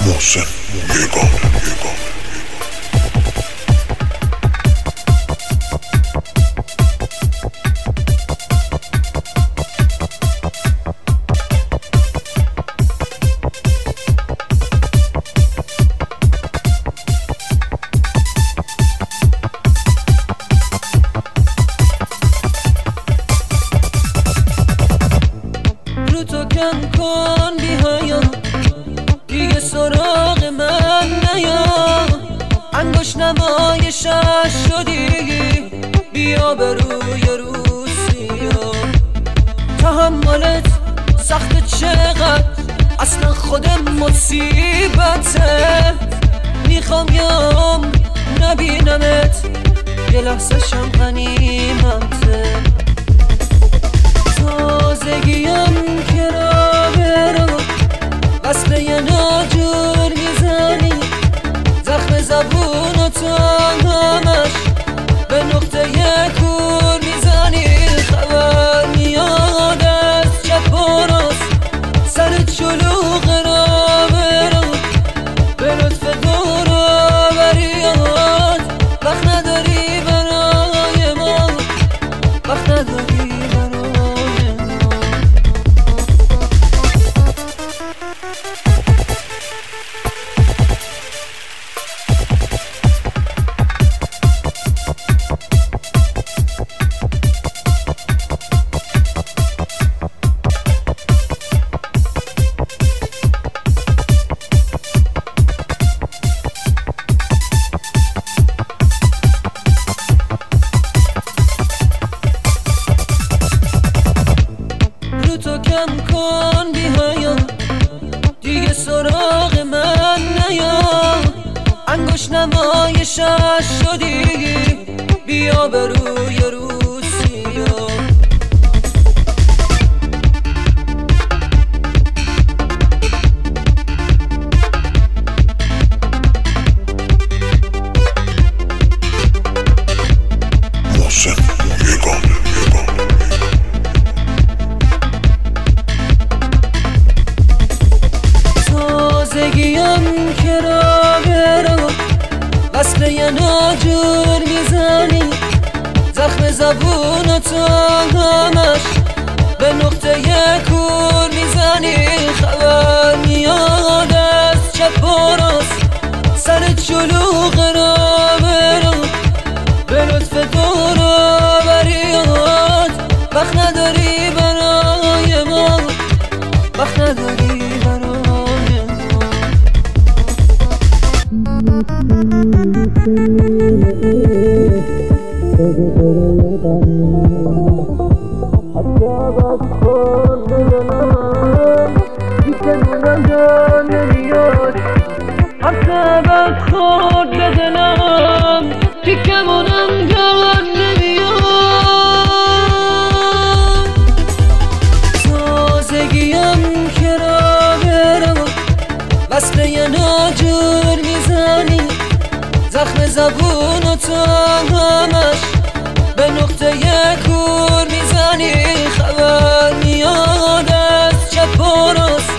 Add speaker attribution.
Speaker 1: محسن یگانه.
Speaker 2: رو تو کم کن بیهایا، دیگه سراغ من نیا. انگوش نمایشش شدی بیا به روی روسیا. تحملت سخت چقدر اصلا خود مصیبته. میخوام یام نبینمت یه لحظه شم غنیمته. تازگیم که را برو وصل یه ناجور میزنی. زخم زبون و تو همش به نقطه کور میزنی. خبر میاد از چپ و راست سر شلوغ را برو به لطف دور آوریات. وقت نداری برای ما، وقت نداری برای ما. رو تو کم کن بیهایا، دیگه سراغ من نیا. انگوش نمایشش شدی بیا به روی روسیا.
Speaker 1: محسن یگانه.
Speaker 2: تازگیم که را برو وصل یه ناجور میزنی. زخم زبون و تو همش به نقطه کور میزنی. خبر میاد از چپ و راست سر شلوغ را برو به لطف دور آوریات. وقت نداری برای ما، وقت نداری برای ما. سبب خورد به دلم تیکمونم گرد نمیاد. تازگیم که را برو وصل یه ناجور میزنی. زخم زبون و تو همش به نقطه کور میزنی. خبر میاد از چپ و راست